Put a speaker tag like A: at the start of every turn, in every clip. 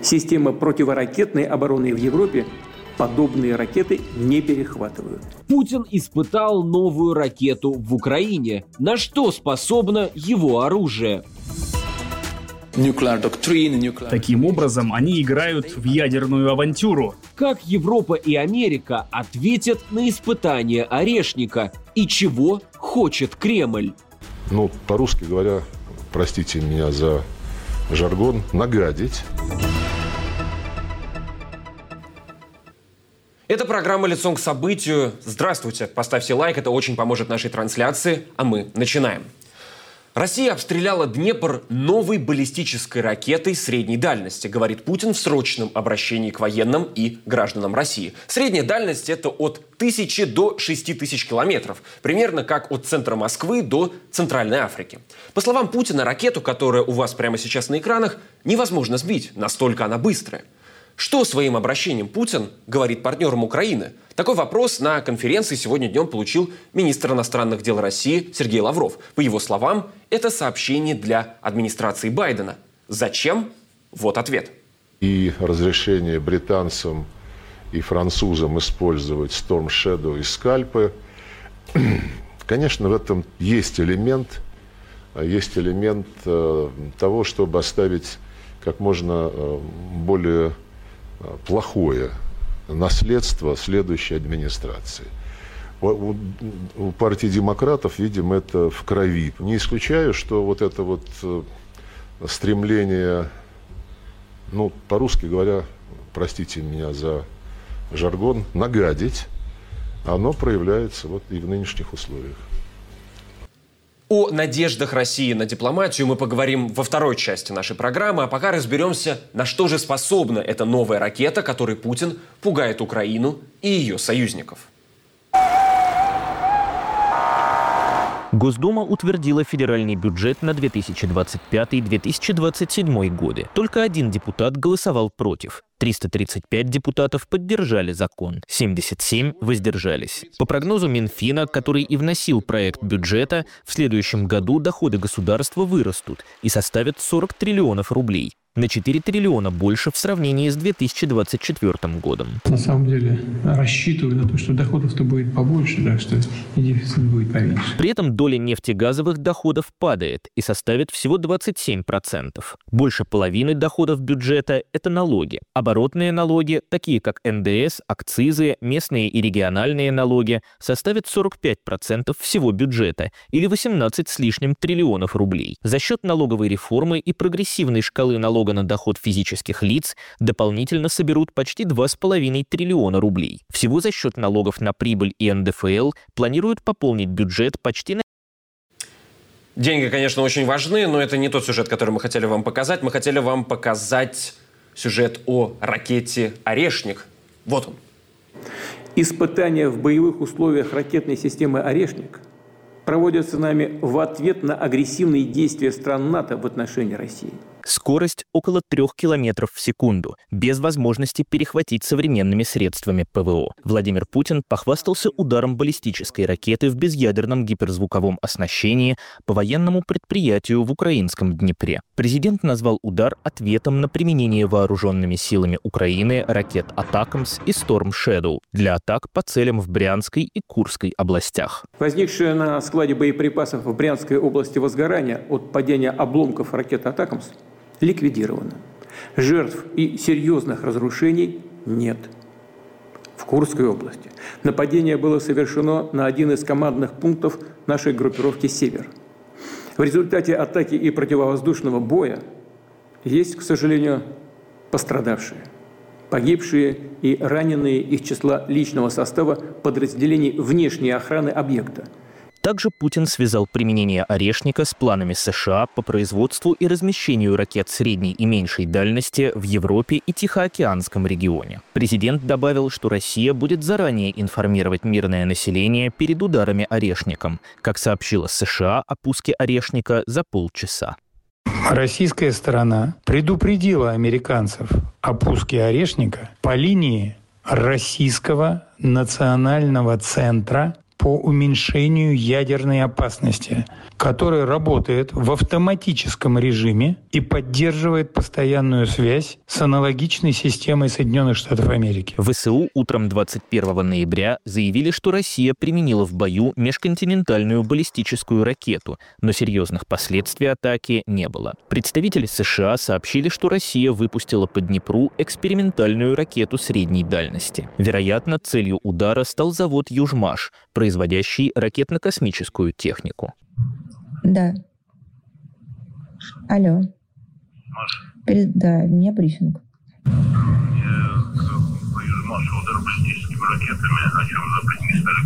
A: Система противоракетной обороны в Европе подобные ракеты не перехватывают.
B: Путин испытал новую ракету в Украине. На что способно его оружие?
C: Таким образом, они играют в ядерную авантюру.
B: Как Европа и Америка ответят на испытания Орешника? И чего хочет Кремль?
D: По-русски говоря, простите меня за жаргон, нагадить.
E: Это программа «Лицом к событию». Здравствуйте, поставьте лайк, это очень поможет нашей трансляции, а мы начинаем. Россия обстреляла Днепр новой баллистической ракетой средней дальности, говорит Путин в срочном обращении к военным и гражданам России. Средняя дальность – это от 1000 до 6000 километров, примерно как от центра Москвы до Центральной Африки. По словам Путина, ракету, которая у вас прямо сейчас на экранах, невозможно сбить, настолько она быстрая. Что своим обращением Путин говорит партнерам Украины? Такой вопрос на конференции сегодня днем получил министр иностранных дел России Сергей Лавров. По его словам, это сообщение для администрации Байдена. Зачем? Вот ответ.
D: И разрешение британцам и французам использовать Storm Shadow и скальпы, конечно, в этом есть элемент того, чтобы оставить как можно более плохое наследство следующей администрации. У партии демократов, видимо, это в крови. Не исключаю, что вот это вот стремление, по-русски говоря, простите меня за жаргон, нагадить, оно проявляется и в нынешних условиях.
E: О надеждах России на дипломатию мы поговорим во второй части нашей программы, а пока разберемся, на что же способна эта новая ракета, которой Путин пугает Украину и ее союзников.
F: Госдума утвердила федеральный бюджет на 2025-2027 годы. Только один депутат голосовал против. 335 депутатов поддержали закон, 77 воздержались. По прогнозу Минфина, который и вносил проект бюджета, в следующем году доходы государства вырастут и составят 40 триллионов рублей. На 4 триллиона больше в сравнении с 2024 годом.
G: На самом деле рассчитываю на то, что доходов-то будет побольше, так что и дефицит будет поменьше.
F: При этом доля нефтегазовых доходов падает и составит всего 27%. Больше половины доходов бюджета – это налоги. Оборотные налоги, такие как НДС, акцизы, местные и региональные налоги, составят 45% всего бюджета или 18 с лишним триллионов рублей. За счет налоговой реформы и прогрессивной шкалы налога на доход физических лиц дополнительно соберут почти 2,5 триллиона рублей. Всего за счет налогов на прибыль и НДФЛ планируют пополнить бюджет почти на...
E: Деньги, конечно, очень важны, но это не тот сюжет, который мы хотели вам показать. Мы хотели вам показать сюжет о ракете «Орешник». Вот он.
A: Испытания в боевых условиях ракетной системы «Орешник» проводятся нами в ответ на агрессивные действия стран НАТО в отношении России.
F: Скорость около 3 километров в секунду, без возможности перехватить современными средствами ПВО. Владимир Путин похвастался ударом баллистической ракеты в безъядерном гиперзвуковом оснащении по военному предприятию в украинском Днепре. Президент назвал удар ответом на применение вооруженными силами Украины ракет «Атакамс» и «Storm Shadow» для атак по целям в Брянской и Курской областях.
A: Возникшее на складе боеприпасов в Брянской области возгорание от падения обломков ракет «Атакамс» ликвидировано. Жертв и серьезных разрушений нет. В Курской области нападение было совершено на один из командных пунктов нашей группировки «Север». В результате атаки и противовоздушного боя есть, к сожалению, пострадавшие, погибшие и раненые из числа личного состава подразделений внешней охраны объекта.
F: Также Путин связал применение «Орешника» с планами США по производству и размещению ракет средней и меньшей дальности в Европе и Тихоокеанском регионе. Президент добавил, что Россия будет заранее информировать мирное население перед ударами «Орешником», как сообщила США о пуске «Орешника» за полчаса.
G: Российская сторона предупредила американцев о пуске «Орешника» по линии Российского национального центра
H: по уменьшению ядерной опасности, который работает в автоматическом режиме и поддерживает постоянную связь с аналогичной системой Соединенных Штатов Америки.
F: ВСУ утром 21 ноября заявили, что Россия применила в бою межконтинентальную баллистическую ракету, но серьезных последствий атаки не было. Представители США сообщили, что Россия выпустила по Днепру экспериментальную ракету средней дальности. Вероятно, целью удара стал завод «Южмаш», производящий ракетно-космическую технику.
I: Да. Алло. Да, у меня брифинг.
J: По Южмашу удар баллистическими ракетами, о чем запрет не стали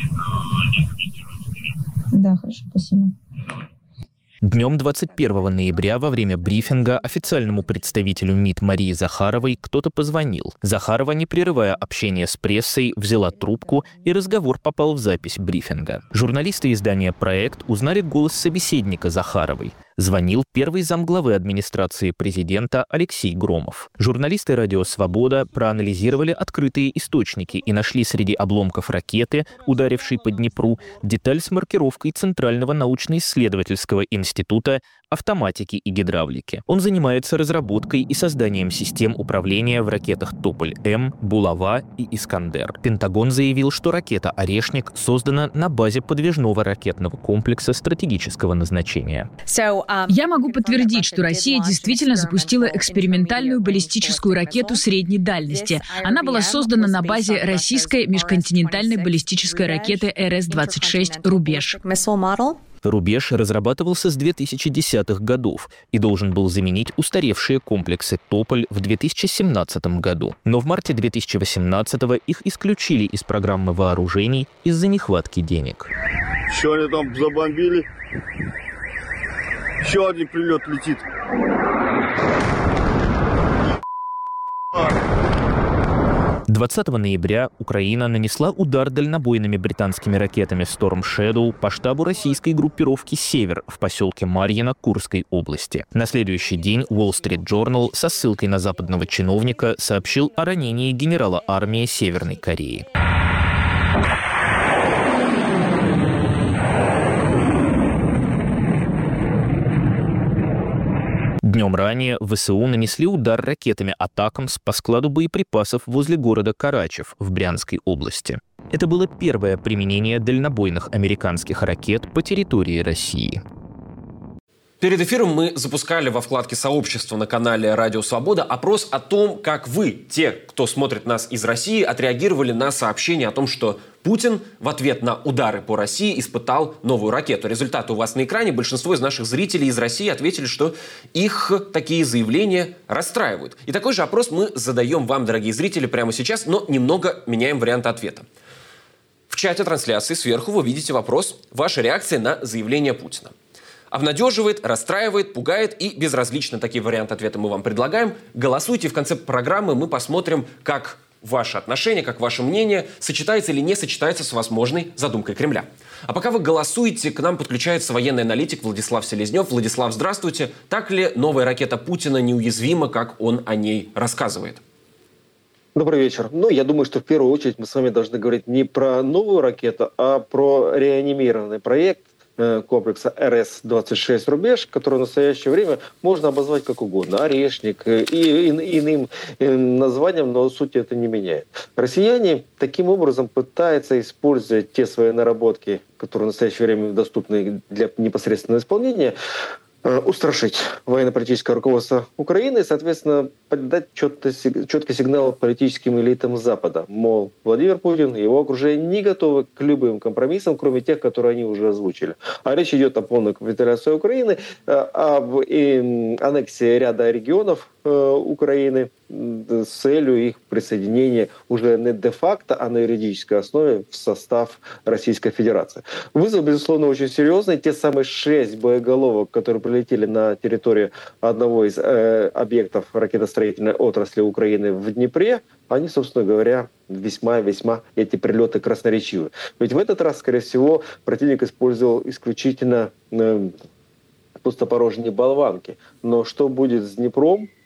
J: говорить.
I: Да, хорошо, спасибо.
F: Днем 21 ноября во время брифинга официальному представителю МИД Марии Захаровой кто-то позвонил. Захарова, не прерывая общение с прессой, взяла трубку, и разговор попал в запись брифинга. Журналисты издания «Проект» узнали голос собеседника Захаровой. Звонил первый замглавы администрации президента Алексей Громов. Журналисты «Радио Свобода» проанализировали открытые источники и нашли среди обломков ракеты, ударившей по Днепру, деталь с маркировкой Центрального научно-исследовательского института автоматики и гидравлики. Он занимается разработкой и созданием систем управления в ракетах «Тополь-М», «Булава» и «Искандер». Пентагон заявил, что ракета «Орешник» создана на базе подвижного ракетного комплекса стратегического назначения.
K: Я могу подтвердить, что Россия действительно запустила экспериментальную баллистическую ракету средней дальности. Она была создана на базе российской межконтинентальной баллистической ракеты РС-26 «Рубеж».
F: «Рубеж» разрабатывался с 2010-х годов и должен был заменить устаревшие комплексы «Тополь» в 2017 году. Но в марте 2018-го их исключили из программы вооружений из-за нехватки денег.
J: Что они там забомбили? Еще один прилет летит.
F: 20 ноября Украина нанесла удар дальнобойными британскими ракетами Storm Shadow по штабу российской группировки «Север» в поселке Марьино Курской области. На следующий день Wall Street Journal со ссылкой на западного чиновника сообщил о ранении генерала армии Северной Кореи. Днем ранее ВСУ нанесли удар ракетами «Атакамс» по складу боеприпасов возле города Карачев в Брянской области. Это было первое применение дальнобойных американских ракет по территории России.
E: Перед эфиром мы запускали во вкладке «Сообщество» на канале «Радио Свобода» опрос о том, как вы, те, кто смотрит нас из России, отреагировали на сообщение о том, что Путин в ответ на удары по России испытал новую ракету. Результаты у вас на экране. Большинство из наших зрителей из России ответили, что их такие заявления расстраивают. И такой же опрос мы задаем вам, дорогие зрители, прямо сейчас, но немного меняем варианты ответа. В чате трансляции сверху вы видите вопрос «Ваша реакция на заявление Путина». Обнадеживает, расстраивает, пугает и безразлично. Такие варианты ответа мы вам предлагаем. Голосуйте, в конце программы мы посмотрим, как ваше отношение, как ваше мнение сочетается или не сочетается с возможной задумкой Кремля. А пока вы голосуете, к нам подключается военный аналитик Владислав Селезнев. Владислав, здравствуйте. Так ли новая ракета Путина неуязвима, как он о ней рассказывает?
L: Добрый вечер. Я думаю, что в первую очередь мы с вами должны говорить не про новую ракету, а про реанимированный проект комплекса РС-26 «Рубеж», который в настоящее время можно обозвать как угодно. «Орешник» и иным названием, но суть это не меняет. Россияне таким образом пытаются использовать те свои наработки, которые в настоящее время доступны для непосредственного исполнения, устрашить военно-политическое руководство Украины и, соответственно, подать четкий сигнал политическим элитам Запада. Мол, Владимир Путин и его окружение не готовы к любым компромиссам, кроме тех, которые они уже озвучили. А речь идет о полной капитуляции Украины, об аннексии ряда регионов Украины с целью их присоединения уже не де-факто, а на юридической основе в состав Российской Федерации. Вызов, безусловно, очень серьезный. Те самые 6 боеголовок, которые прилетели на территорию одного из объектов ракетостроительной отрасли Украины в Днепре, они, собственно говоря, весьма эти прилеты красноречивы. Ведь в этот раз, скорее всего, противник использовал исключительно пустопорожние болванки. Но что будет с Днепром,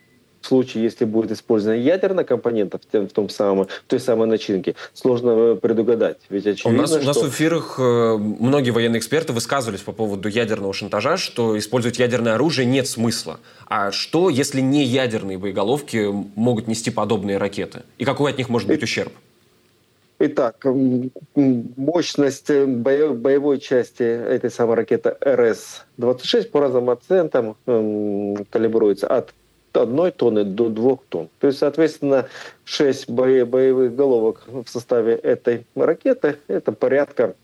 L: случае, если будет использована ядерная компонента в той самой начинке, сложно предугадать. Ведь очевидно,
E: у нас в эфирах многие военные эксперты высказывались по поводу ядерного шантажа, что использовать ядерное оружие нет смысла. А что, если не ядерные боеголовки могут нести подобные ракеты? И какой от них может быть ущерб?
L: Итак, мощность боевой части этой самой ракеты РС-26 по разным оценкам калибруется от 1 тонны до 2 тонн. То есть, соответственно, 6 боевых головок в составе этой ракеты – это порядка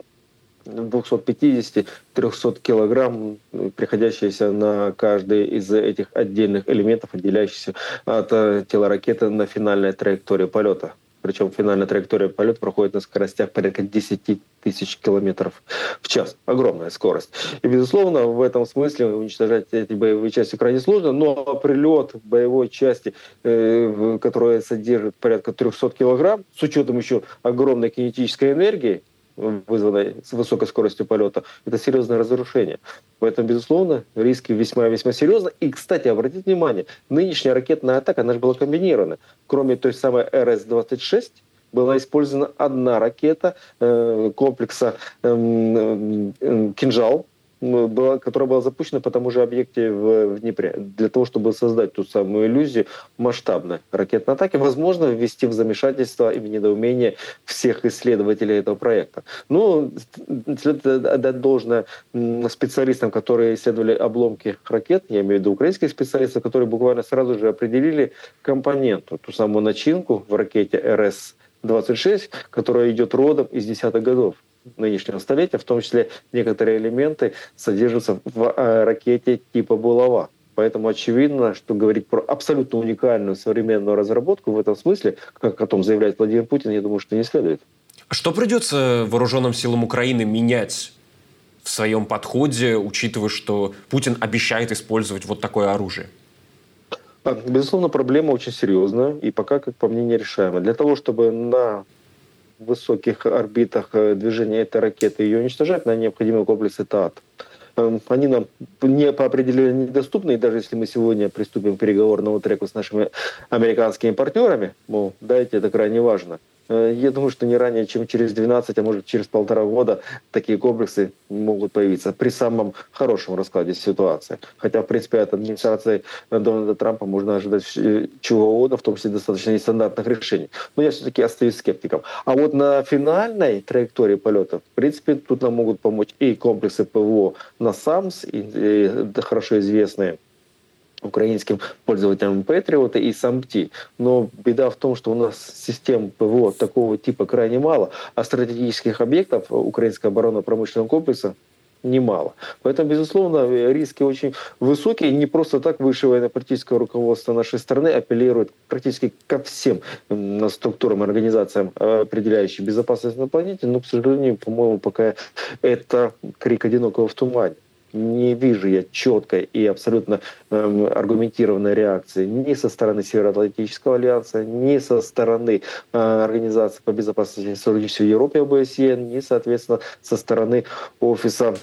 L: 250-300 килограмм, приходящиеся на каждый из этих отдельных элементов, отделяющихся от тела ракеты на финальной траектории полета. Причем финальная траектория полета проходит на скоростях порядка 10 тысяч километров в час. Огромная скорость. И, безусловно, в этом смысле уничтожать эти боевые части крайне сложно, но прилет боевой части, которая содержит порядка 300 килограмм, с учетом еще огромной кинетической энергии, вызванной с высокой скоростью полета, это серьезное разрушение. Поэтому, безусловно, риски весьма-весьма серьезны. И, кстати, обратите внимание, нынешняя ракетная атака, она же была комбинирована. Кроме той самой РС-26, была использована одна ракета комплекса «Кинжал», которая была запущена по тому же объекте в Днепре, для того, чтобы создать ту самую иллюзию масштабной ракетной атаки, возможно, ввести в замешательство и в недоумение всех исследователей этого проекта. Ну, следует отдать должное специалистам, которые исследовали обломки ракет, я имею в виду украинских специалистов, которые буквально сразу же определили компоненту, ту самую начинку в ракете РС-26, которая идет родом из 10-х годов нынешнего столетия, в том числе некоторые элементы содержатся в ракете типа «Булава». Поэтому очевидно, что говорить про абсолютно уникальную современную разработку в этом смысле, как о том заявляет Владимир Путин, я думаю, что не следует.
E: Что придется вооруженным силам Украины менять в своем подходе, учитывая, что Путин обещает использовать вот такое оружие?
L: Безусловно, проблема очень серьезная и пока, как по мне, нерешаемая. Для того, чтобы на высоких орбитах движения этой ракеты ее уничтожать, нам необходимы комплексы ТААТ. Они нам не по определению недоступны, и даже если мы сегодня приступим к переговорному треку с нашими американскими партнерами, дайте, это крайне важно. Я думаю, что не ранее, чем через 12, а может через 1,5 года такие комплексы могут появиться при самом хорошем раскладе ситуации. Хотя, в принципе, от администрации Дональда Трампа можно ожидать чего угодно, в том числе достаточно нестандартных решений. Но я все-таки остаюсь скептиком. А вот на финальной траектории полета, в принципе, тут нам могут помочь и комплексы ПВО НАСАМС, и хорошо известные украинским пользователям Патриота и САМПТИ. Но беда в том, что у нас систем ПВО такого типа крайне мало, а стратегических объектов украинского оборонно-промышленного комплекса немало. Поэтому, безусловно, риски очень высокие. Не просто так высшее военно-политическое руководство нашей страны апеллирует практически ко всем структурам и организациям, определяющим безопасность на планете. Но, к сожалению, по-моему, пока это крик одинокого в тумане. Не вижу я четкой и абсолютно аргументированной реакции ни со стороны Североатлантического альянса, ни со стороны Организации по безопасности и сотрудничеству в Европе ОБСЕ, ни, соответственно, со стороны офиса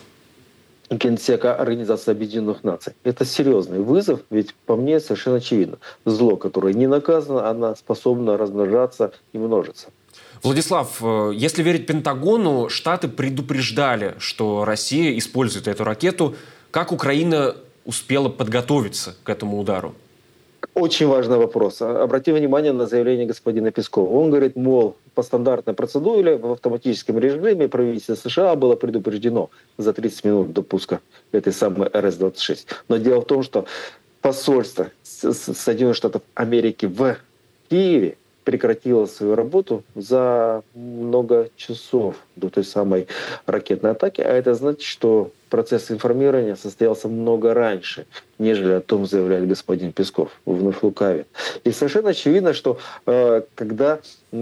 L: Генсека Организации Объединенных Наций. Это серьезный вызов, ведь по мне совершенно очевидно. Зло, которое не наказано, оно способно размножаться и множиться.
E: Владислав, если верить Пентагону, Штаты предупреждали, что Россия использует эту ракету. Как Украина успела подготовиться к этому удару?
L: Очень важный вопрос. Обрати внимание на заявление господина Пескова. Он говорит, мол, по стандартной процедуре в автоматическом режиме правительство США было предупреждено за 30 минут до пуска этой самой РС-26. Но дело в том, что посольство Соединенных Штатов Америки в Киеве прекратила свою работу за много часов до той самой ракетной атаки. А это значит, что процесс информирования состоялся много раньше, нежели о том заявляет господин Песков, вновь лукавит. И совершенно очевидно, что когда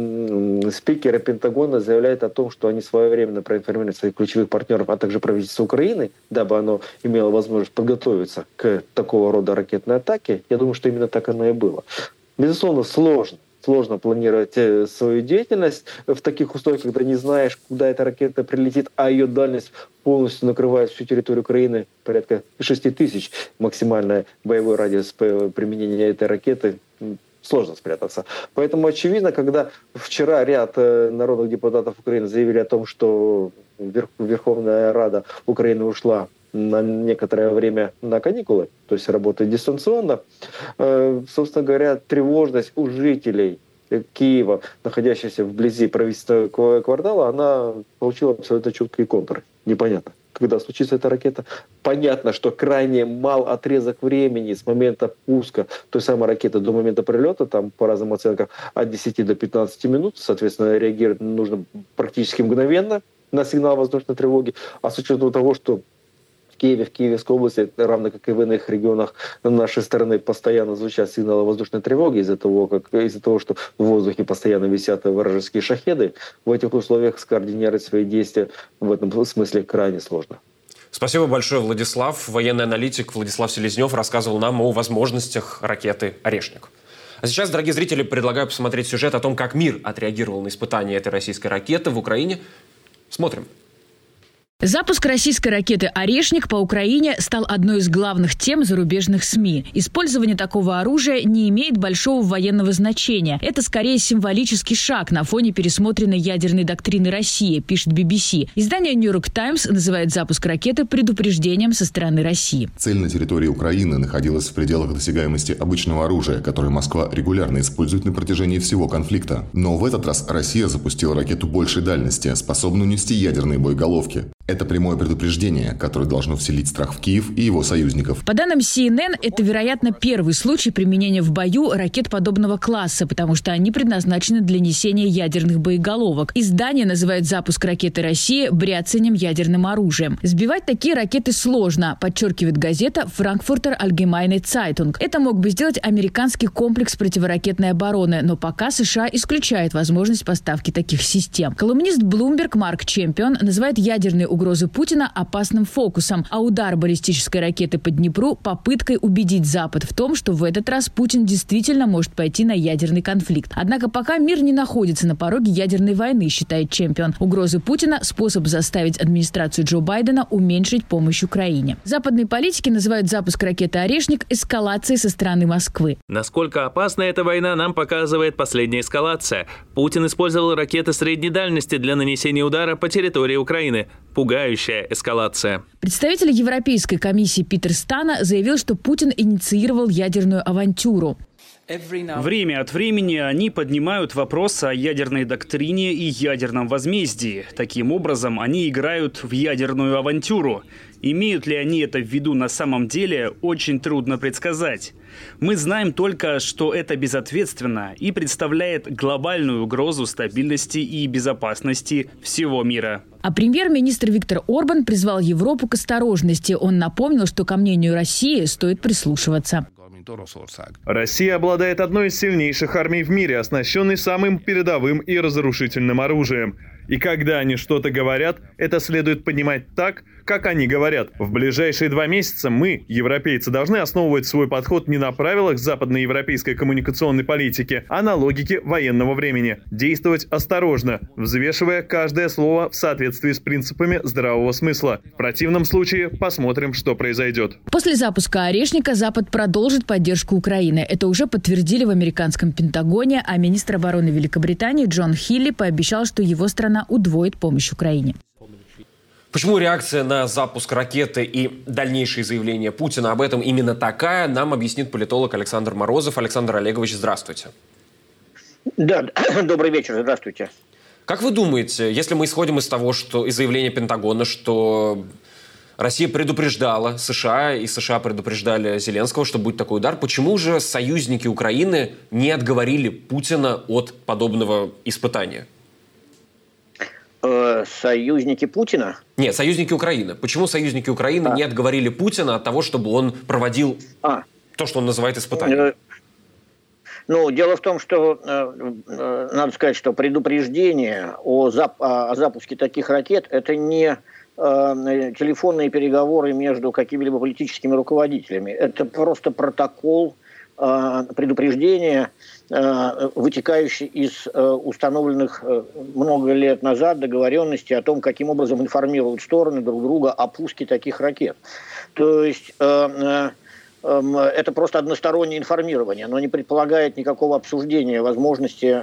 L: спикеры Пентагона заявляют о том, что они своевременно проинформировали своих ключевых партнеров, а также правительство Украины, дабы оно имело возможность подготовиться к такого рода ракетной атаке, я думаю, что именно так оно и было. Безусловно, сложно планировать свою деятельность в таких условиях, когда не знаешь, куда эта ракета прилетит, а ее дальность полностью накрывает всю территорию Украины, порядка 6 тысяч максимальный боевой радиус применения этой ракеты сложно спрятаться. Поэтому, очевидно, когда вчера ряд народных депутатов Украины заявили о том, что Верховная Рада Украины ушла на некоторое время на каникулы, то есть работает дистанционно, собственно говоря, тревожность у жителей Киева, находящихся вблизи правительственного квартала, она получила абсолютно четкие контуры. Непонятно, когда случится эта ракета. Понятно, что крайне мал отрезок времени с момента пуска той самой ракеты до момента прилета, там по разным оценкам от 10 до 15 минут, соответственно, реагировать нужно практически мгновенно на сигнал воздушной тревоги, а с учетом того, что в Киевской области, равно как и в иных регионах нашей страны, постоянно звучат сигналы воздушной тревоги из-за того, что в воздухе постоянно висят вражеские шахеды. В этих условиях скоординировать свои действия в этом смысле крайне сложно.
E: Спасибо большое, Владислав. Военный аналитик Владислав Селезнев рассказывал нам о возможностях ракеты «Орешник». А сейчас, дорогие зрители, предлагаю посмотреть сюжет о том, как мир отреагировал на испытание этой российской ракеты в Украине. Смотрим.
K: Запуск российской ракеты «Орешник» по Украине стал одной из главных тем зарубежных СМИ. Использование такого оружия не имеет большого военного значения. Это скорее символический шаг на фоне пересмотренной ядерной доктрины России, пишет BBC. Издание New York Times называет запуск ракеты предупреждением со стороны России.
M: Цель на территории Украины находилась в пределах досягаемости обычного оружия, которое Москва регулярно использует на протяжении всего конфликта. Но в этот раз Россия запустила ракету большей дальности, способную нести ядерные боеголовки. Это прямое предупреждение, которое должно вселить страх в Киев и его союзников.
K: По данным CNN, это, вероятно, первый случай применения в бою ракет подобного класса, потому что они предназначены для несения ядерных боеголовок. Издание называет запуск ракеты России бряцанием ядерным оружием. Сбивать такие ракеты сложно, подчеркивает газета Frankfurter Allgemeine Zeitung. Это мог бы сделать американский комплекс противоракетной обороны, но пока США исключает возможность поставки таких систем. Колумнист Bloomberg Марк Чемпион называет ядерные угрозы Путина опасным фокусом, а удар баллистической ракеты по Днепру попыткой убедить Запад в том, что в этот раз Путин действительно может пойти на ядерный конфликт. Однако пока мир не находится на пороге ядерной войны, считает Чемпион. Угрозы Путина – способ заставить администрацию Джо Байдена уменьшить помощь Украине. Западные политики называют запуск ракеты «Орешник» эскалацией со стороны Москвы.
N: Насколько опасна эта война, нам показывает последняя эскалация. Путин использовал ракеты средней дальности для нанесения удара по территории Украины. Пугающая эскалация.
K: Представитель Европейской комиссии Питер Стана заявил, что Путин инициировал ядерную авантюру.
C: Время от времени они поднимают вопрос о ядерной доктрине и ядерном возмездии. Таким образом, они играют в ядерную авантюру. Имеют ли они это в виду на самом деле, очень трудно предсказать. Мы знаем только, что это безответственно и представляет глобальную угрозу стабильности и безопасности всего мира.
K: А премьер-министр Виктор Орбан призвал Европу к осторожности. Он напомнил, что ко мнению России стоит прислушиваться.
O: Россия обладает одной из сильнейших армий в мире, оснащенной самым передовым и разрушительным оружием. И когда они что-то говорят, это следует понимать так, как они говорят. В ближайшие 2 месяца мы, европейцы, должны основывать свой подход не на правилах западноевропейской коммуникационной политики, а на логике военного времени. Действовать осторожно, взвешивая каждое слово в соответствии с принципами здравого смысла. В противном случае посмотрим, что произойдет.
K: После запуска «Орешника» Запад продолжит поддержку Украины. Это уже подтвердили в американском Пентагоне, а министр обороны Великобритании Джон Хилли пообещал, что его страна удвоит помощь Украине.
E: Почему реакция на запуск ракеты и дальнейшие заявления Путина об этом именно такая, нам объяснит политолог Александр Морозов. Александр Олегович, здравствуйте.
P: Да, добрый вечер, здравствуйте.
E: Как вы думаете, если мы исходим из того, что из заявления Пентагона, что Россия предупреждала США, и США предупреждали Зеленского, что будет такой удар, почему же союзники Украины не отговорили Путина от подобного испытания?
P: Союзники Путина?
E: Нет, союзники Украины. Почему союзники Украины не отговорили Путина от того, чтобы он проводил то, что он называет испытанием?
P: Ну, дело в том, что надо сказать, что предупреждение о запуске таких ракет – это не телефонные переговоры между какими-либо политическими руководителями. Это просто протокол предупреждения, вытекающий из установленных много лет назад договоренностей о том, каким образом информируют стороны друг друга о пуске таких ракет. То есть это просто одностороннее информирование, оно не предполагает никакого обсуждения возможности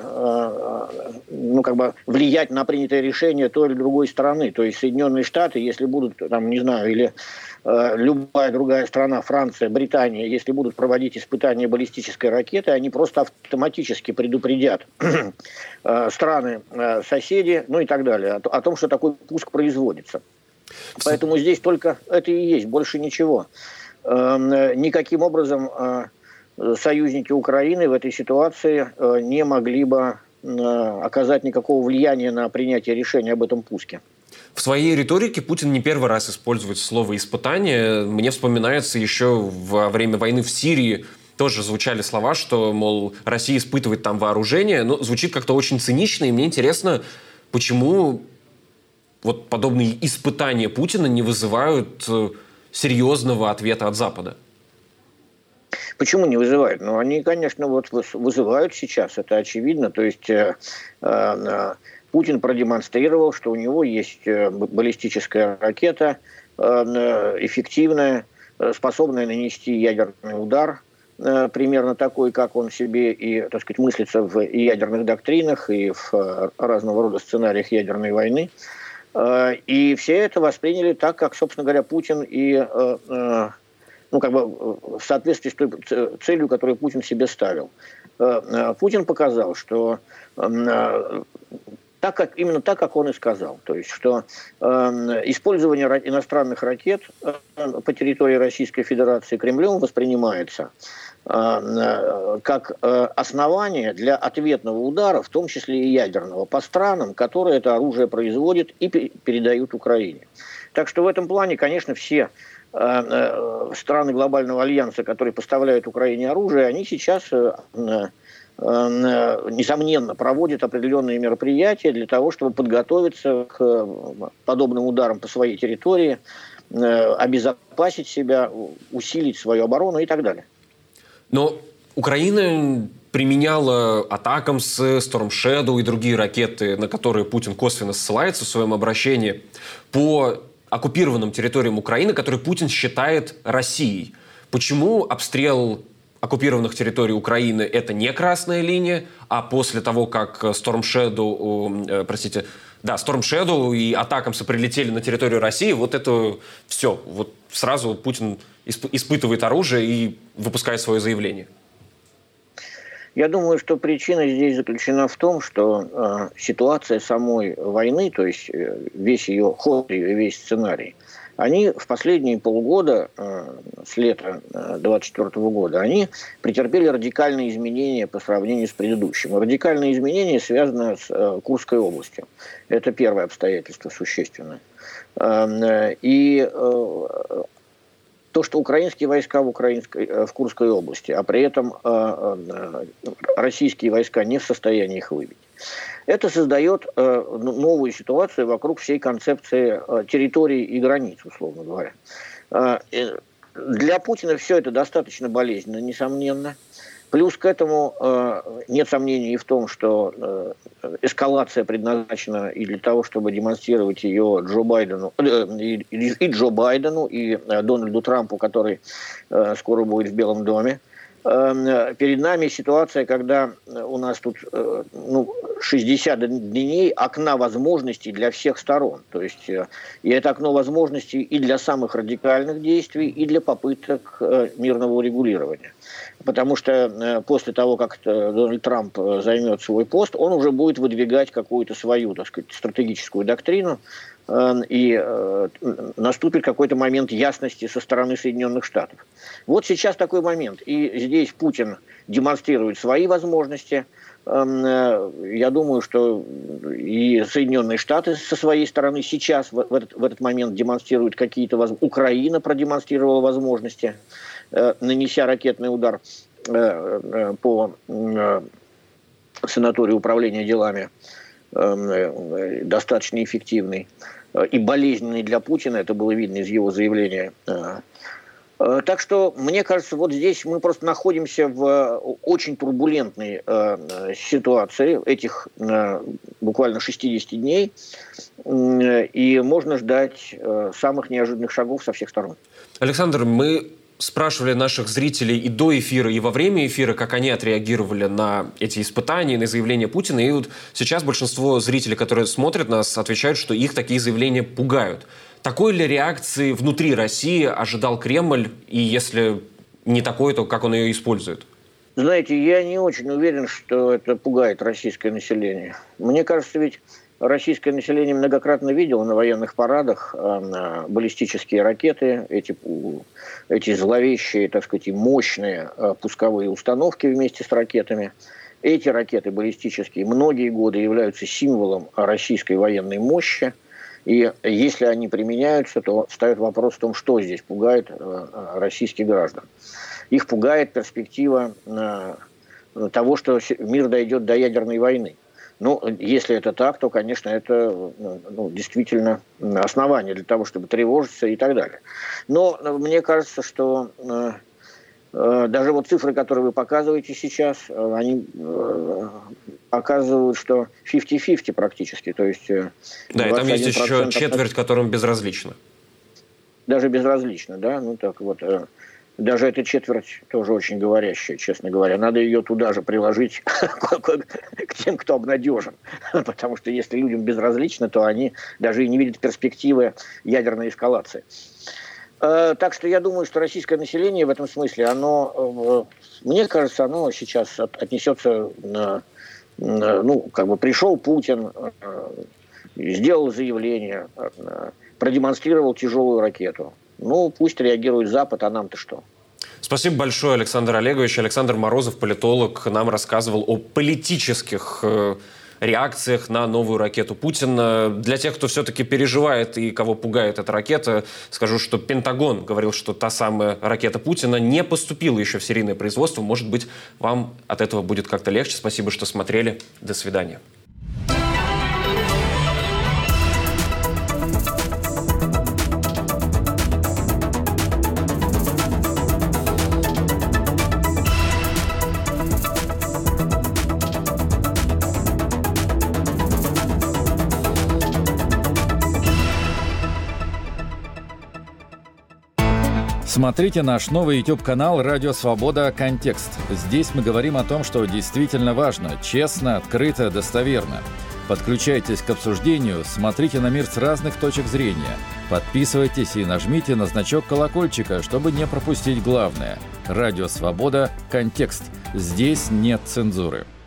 P: влиять на принятое решение той или другой стороны. То есть Соединенные Штаты, если будут, или любая другая страна, Франция, Британия, если будут проводить испытания баллистической ракеты, они просто автоматически предупредят страны, соседи, и так далее, о том, что такой пуск производится. Поэтому здесь только это и есть, больше ничего. Никаким образом союзники Украины в этой ситуации не могли бы оказать никакого влияния на принятие решения об этом пуске.
E: В своей риторике Путин не первый раз использует слово «испытание». Мне вспоминается еще во время войны в Сирии тоже звучали слова, что, мол, Россия испытывает там вооружение. Но звучит как-то очень цинично, и мне интересно, почему вот подобные испытания Путина не вызывают серьезного ответа от Запада?
P: Почему не вызывают? Они, конечно, вызывают сейчас, это очевидно. То есть Путин продемонстрировал, что у него есть баллистическая ракета, эффективная, способная нанести ядерный удар, примерно такой, как он себе и, мыслится в ядерных доктринах, и в разного рода сценариях ядерной войны. И все это восприняли так, как, собственно говоря, Путин и в соответствии с той целью, которую Путин себе ставил. Путин показал, что именно так, как он и сказал. То есть, что использование иностранных ракет по территории Российской Федерации Кремлем воспринимается как основание для ответного удара, в том числе и ядерного, по странам, которые это оружие производят и передают Украине. Так что в этом плане, конечно, все страны глобального альянса, которые поставляют Украине оружие, они сейчас, несомненно, проводят определенные мероприятия для того, чтобы подготовиться к подобным ударам по своей территории, обезопасить себя, усилить свою оборону и так далее.
E: Но Украина применяла «Атакамс», «Storm Shadow» и другие ракеты, на которые Путин косвенно ссылается в своем обращении, по оккупированным территориям Украины, которые Путин считает Россией. Почему обстрел оккупированных территорий Украины – это не красная линия, а после того, как Storm Shadow и «Атакамсы» прилетели на территорию России, вот это все. Вот сразу Путин испытывает оружие и выпускает свое заявление.
P: Я думаю, что причина здесь заключена в том, что ситуация самой войны, то есть весь ее ход, весь сценарий, они в последние полгода, с лета 2024 года, они претерпели радикальные изменения по сравнению с предыдущим. Радикальные изменения связаны с Курской областью. Это первое обстоятельство существенное. И то, что украинские войска в Курской области, а при этом российские войска не в состоянии их выбить. Это создает новую ситуацию вокруг всей концепции территорий и границ, условно говоря. Для Путина все это достаточно болезненно, несомненно. Плюс к этому нет сомнений и в том, что эскалация предназначена и для того, чтобы демонстрировать ее Джо Байдену, и Дональду Трампу, который скоро будет в Белом доме. Перед нами ситуация, когда у нас тут 60 дней окна возможностей для всех сторон. То есть и это окно возможностей и для самых радикальных действий, и для попыток мирного урегулирования. Потому что после того, как Дональд Трамп займет свой пост, он уже будет выдвигать какую-то свою, стратегическую доктрину, и наступит какой-то момент ясности со стороны Соединенных Штатов. Вот сейчас такой момент. И здесь Путин демонстрирует свои возможности. Я думаю, что и Соединенные Штаты со своей стороны сейчас в этот момент демонстрируют какие-то возможности. Украина продемонстрировала возможности, нанеся ракетный удар по санаторию управления делами, достаточно эффективный и болезненный для Путина, это было видно из его заявления. Так что, мне кажется, вот здесь мы просто находимся в очень турбулентной ситуации этих буквально 60 дней, и можно ждать самых неожиданных шагов со всех сторон.
E: Александр, мы спрашивали наших зрителей и до эфира, и во время эфира, как они отреагировали на эти испытания, на заявления Путина. И вот сейчас большинство зрителей, которые смотрят нас, отвечают, что их такие заявления пугают. Такой ли реакции внутри России ожидал Кремль? И если не такой, то как он ее использует?
P: Знаете, я не очень уверен, что это пугает российское население. Мне кажется, ведь российское население многократно видело на военных парадах баллистические ракеты, эти зловещие, так сказать, мощные пусковые установки вместе с ракетами. Эти ракеты баллистические многие годы являются символом российской военной мощи. И если они применяются, то встает вопрос в том, что здесь пугает российских граждан. Их пугает перспектива того, что мир дойдет до ядерной войны. Ну, если это так, то, конечно, это действительно основание для того, чтобы тревожиться и так далее. Но мне кажется, что даже вот цифры, которые вы показываете сейчас, они показывают, что 50-50 практически. То есть
E: да, и там есть еще четверть, которым безразлично. Даже безразлично, да? Ну, так вот. Даже эта четверть тоже очень говорящая, честно говоря. Надо ее туда же приложить к тем, кто обнадежен. Потому что если людям безразлично, то они даже и не видят перспективы ядерной эскалации. Так что я думаю, что российское население в этом смысле, мне кажется, оно сейчас отнесется, пришел Путин, сделал заявление, продемонстрировал тяжелую ракету. Пусть реагирует Запад, а нам-то что? Спасибо большое, Александр Олегович. Александр Морозов, политолог, нам рассказывал о политических реакциях на новую ракету Путина. Для тех, кто все-таки переживает и кого пугает эта ракета, скажу, что Пентагон говорил, что та самая ракета Путина не поступила еще в серийное производство. Может быть, вам от этого будет как-то легче. Спасибо, что смотрели. До свидания.
Q: Смотрите наш новый YouTube-канал «Радио Свобода. Контекст». Здесь мы говорим о том, что действительно важно, честно, открыто, достоверно. Подключайтесь к обсуждению, смотрите на мир с разных точек зрения. Подписывайтесь и нажмите на значок колокольчика, чтобы не пропустить главное. «Радио Свобода. Контекст». Здесь нет цензуры.